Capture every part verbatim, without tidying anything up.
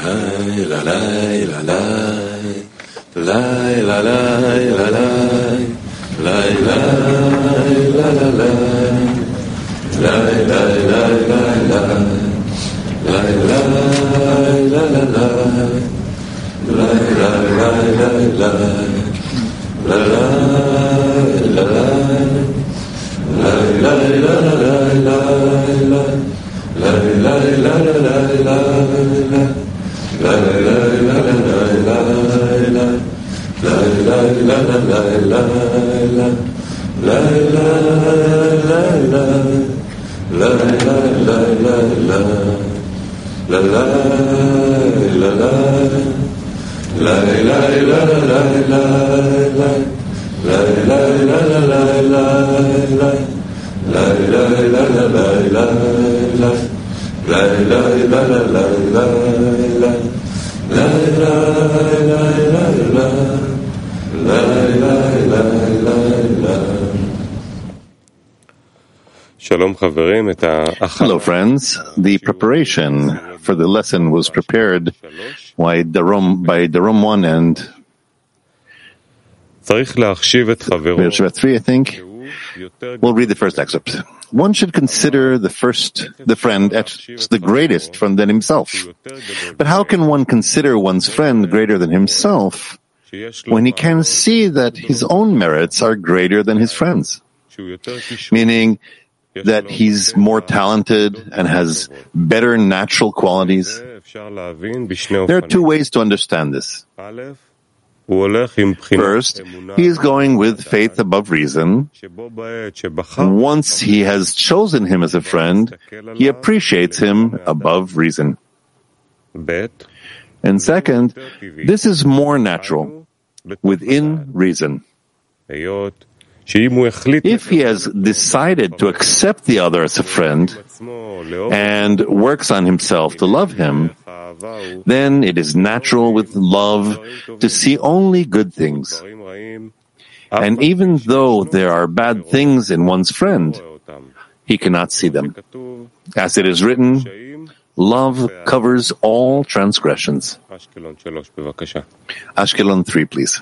Hello, friends. The preparation for the lesson was prepared by Darom, by Darom one and Be'er three, I think. We'll read the first excerpt. One should consider the first, the friend, as the greatest friend than himself. But how can one consider one's friend greater than himself when he can see that his own merits are greater than his friends? Meaning that he's more talented and has better natural qualities. There are two ways to understand this. First, he is going with faith above reason. Once he has chosen him as a friend, he appreciates him above reason. And second, this is more natural, within reason. If he has decided to accept the other as a friend and works on himself to love him, then it is natural with love to see only good things. And even though there are bad things in one's friend, he cannot see them. As it is written, love covers all transgressions. Ashkelon three, please.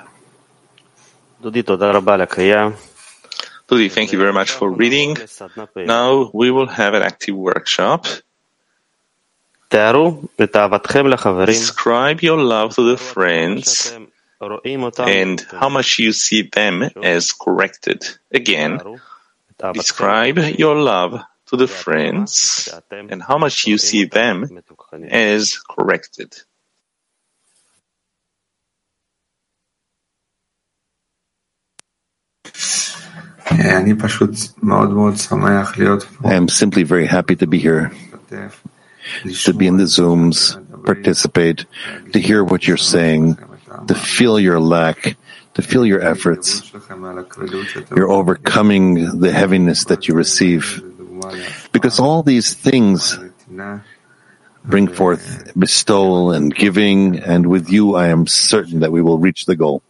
Dudi, thank you very much for reading. Now we will have an active workshop. Describe your love to the friends and how much you see them as corrected. Again, describe your love to the friends and how much you see them as corrected. I am simply very happy to be here, to be in the Zooms, participate, to hear what you're saying, to feel your lack, to feel your efforts. You're overcoming the heaviness that you receive. Because all these things bring forth bestowal and giving, and with you I am certain that we will reach the goal.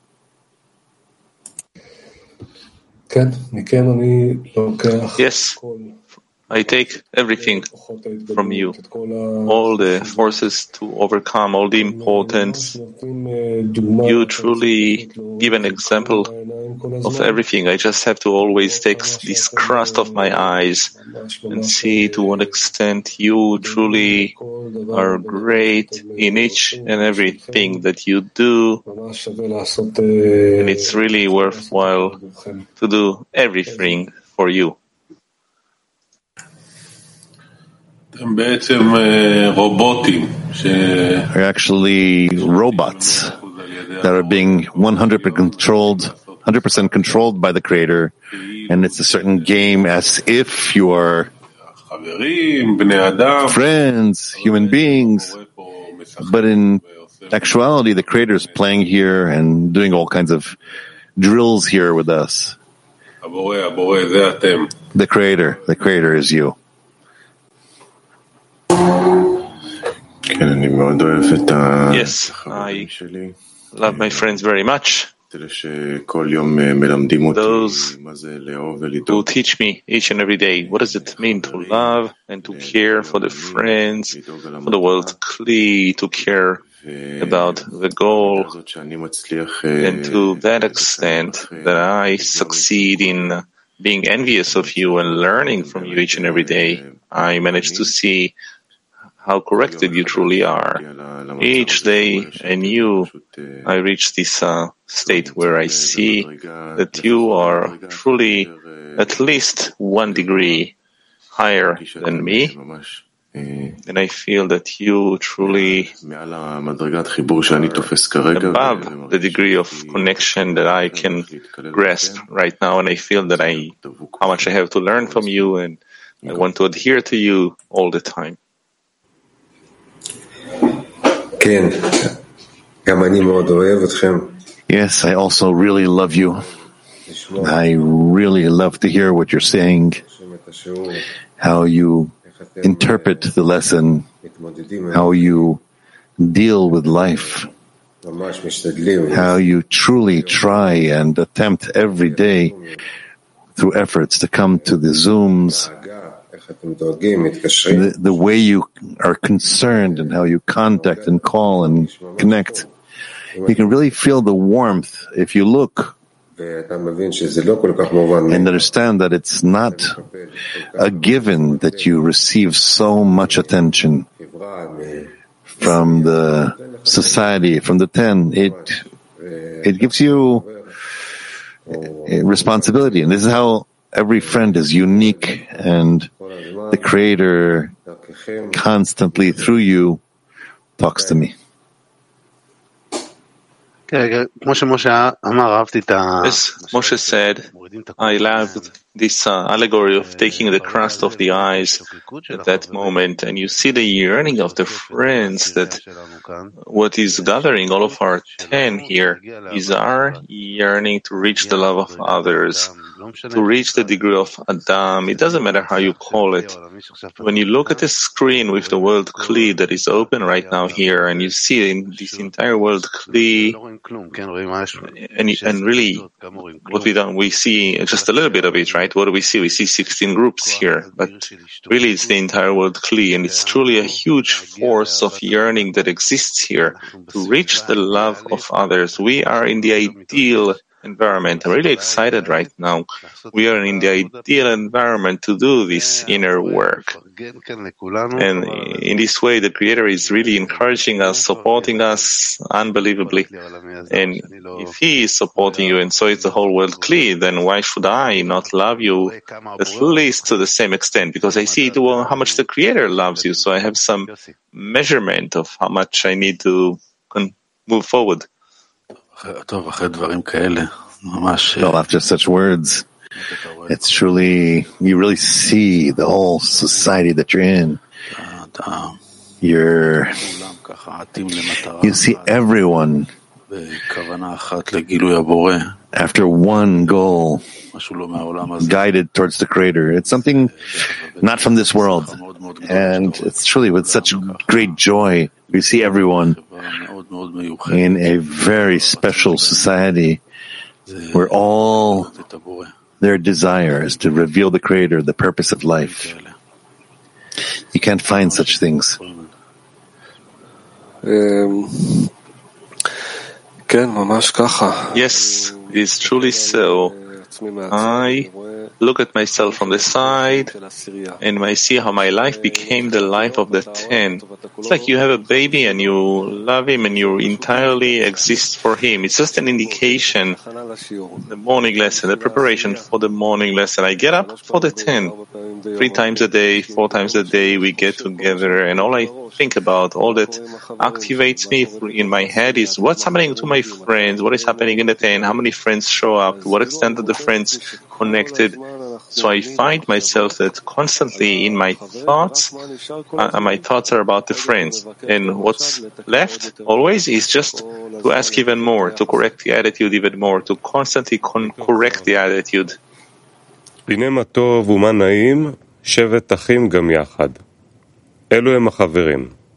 Yes, I take everything from you, all the forces to overcome all the importance. You truly give an example of everything. I just have to always take this crust off my eyes and see to what extent you truly are great in each and everything that you do. And it's really worthwhile to do everything for you. Are actually robots that are being one hundred percent controlled, one hundred percent controlled by the Creator, and it's a certain game as if you are friends, human beings, but in actuality, the Creator is playing here and doing all kinds of drills here with us. The Creator, the Creator is you. Yes, I love my friends very much. those who teach me each and every day what does it mean to love and to care for the friends, for the world Kli, to care about the goal, and to that extent that I succeed in being envious of you and learning from you each and every day, I manage to see how corrected you truly are. Each day anew, I reach this uh, state where I see that you are truly at least one degree higher than me, and I feel that you truly are above the degree of connection that I can grasp right now, and I feel that I, how much I have to learn from you, and I want to adhere to you all the time. Yes, I also really love you. I really love to hear what you're saying, how you interpret the lesson, how you deal with life, how you truly try and attempt every day through efforts to come to the Zooms, the, the way you are concerned and how you contact and call and connect. You can really feel the warmth if you look and understand that it's not a given that you receive so much attention from the society, from the ten. It it gives you a responsibility, and this is how every friend is unique, and the Creator constantly through you talks to me. As Moshe said, I loved this uh, allegory of taking the crust off the eyes at that moment, and you see the yearning of the friends, that what is gathering all of our ten here is our yearning to reach the love of others, to reach the degree of Adam. It doesn't matter how you call it. When you look at the screen with the world Kli that is open right now here, and you see in this entire world Kli, and, and really what we done, we see just a little bit of it, right? What do we see? We see sixteen groups here, but really it's the entire world Kli, and it's truly a huge force of yearning that exists here to reach the love of others. We are in the ideal environment. I'm really excited right now. We are in the ideal environment to do this inner work. And in this way, the Creator is really encouraging us, supporting us unbelievably. And if He is supporting you, and so is the whole world Kli, then why should I not love you at least to the same extent? Because I see to how much the Creator loves you, so I have some measurement of how much I need to move forward. Well, after such words, it's truly, you really see the whole society that you're in. You're, you see everyone after one goal, guided towards the Creator. It's something not from this world. And it's truly with such great joy, we see everyone in a very special society where all their desire is to reveal the Creator, the purpose of life. You can't find such things. Yes, it is truly so. I look at myself from the side and I see how my life became the life of the ten. It's like you have a baby and you love him and you entirely exist for him. It's just an indication. The morning lesson, the preparation for the morning lesson. I get up for the ten. Three times a day, four times a day, we get together, and all I think about, all that activates me in my head is what's happening to my friends, what is happening in the ten, how many friends show up, to what extent are the friends connected. So I find myself that constantly in my thoughts, uh, my thoughts are about the friends. And what's left always is just to ask even more, to correct the attitude even more, to constantly con- correct the attitude. הנה מה טוב ומה נעים, שבת אחים גם יחד. אלו הם החברים.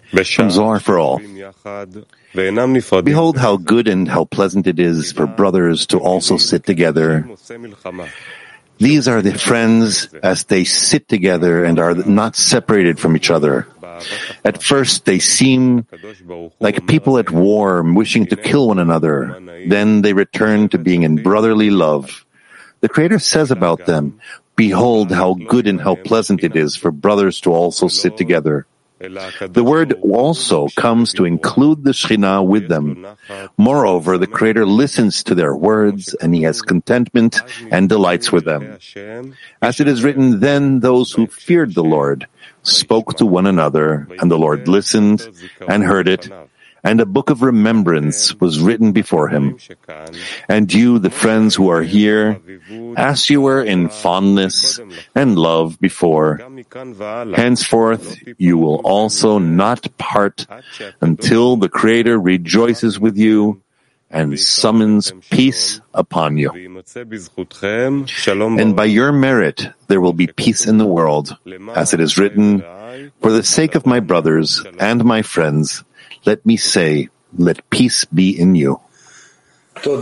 From Zohar for All. Behold how good and how pleasant it is for brothers to also sit together. These are the friends as they sit together and are not separated from each other. At first they seem like people at war wishing to kill one another. Then they return to being in brotherly love. The Creator says about them, behold how good and how pleasant it is for brothers to also sit together. The word also comes to include the Shekhinah with them. Moreover, the Creator listens to their words, and He has contentment and delights with them. As it is written, then those who feared the Lord spoke to one another, and the Lord listened and heard it, and a book of remembrance was written before Him. And you, the friends who are here, as you were in fondness and love before, henceforth you will also not part until the Creator rejoices with you and summons peace upon you. And by your merit there will be peace in the world, as it is written, for the sake of my brothers and my friends, let me say, let peace be in you. Thank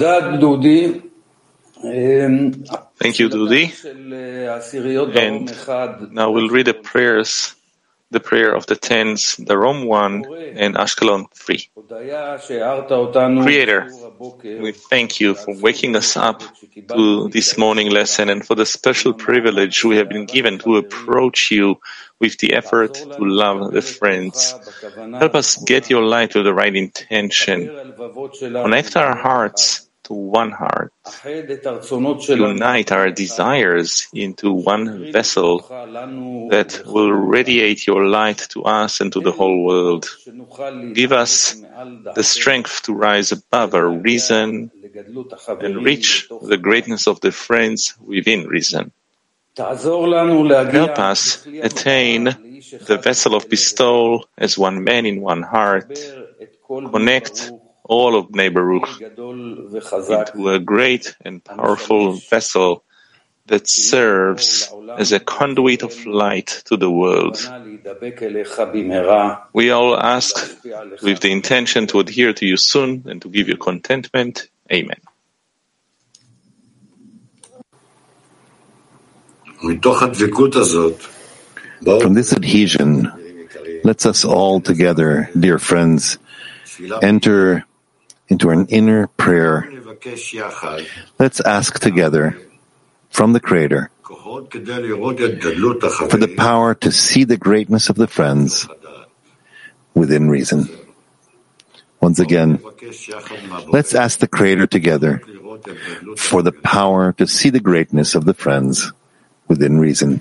you, Dudi. And now we'll read the prayers, the prayer of the tens, the Rome one and Ashkelon three. Creator, we thank you for waking us up to this morning lesson and for the special privilege we have been given to approach you with the effort to love the friends. Help us get your light with the right intention. Connect our hearts to one heart. Unite our desires into one vessel that will radiate your light to us and to the whole world. Give us the strength to rise above our reason and reach the greatness of the friends within reason. Help us attain the vessel of bestowal as one man in one heart. Connect all of Bnei Baruch into a great and powerful vessel that serves as a conduit of light to the world. We all ask with the intention to adhere to you soon and to give you contentment. Amen. From this adhesion, let's us all together, dear friends, enter into an inner prayer. Let's ask together from the Creator for the power to see the greatness of the friends within reason. Once again, let's ask the Creator together for the power to see the greatness of the friends within reason.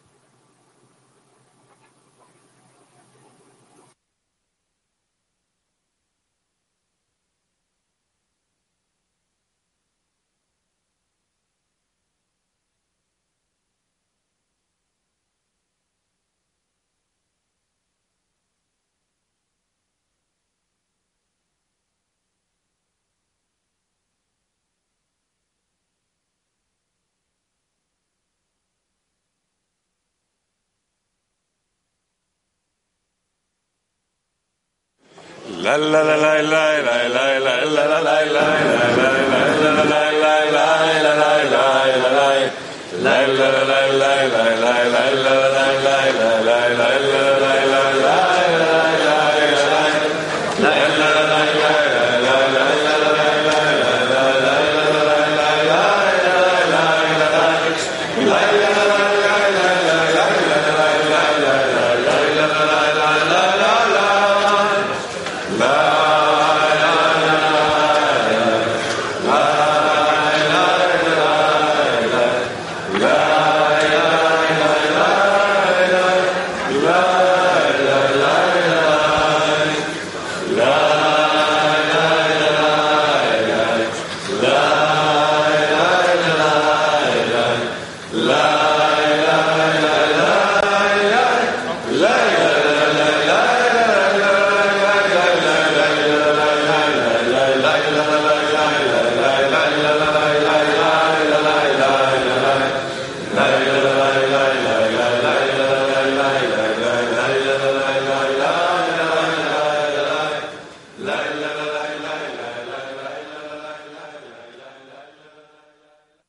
La la la la la la la la la la La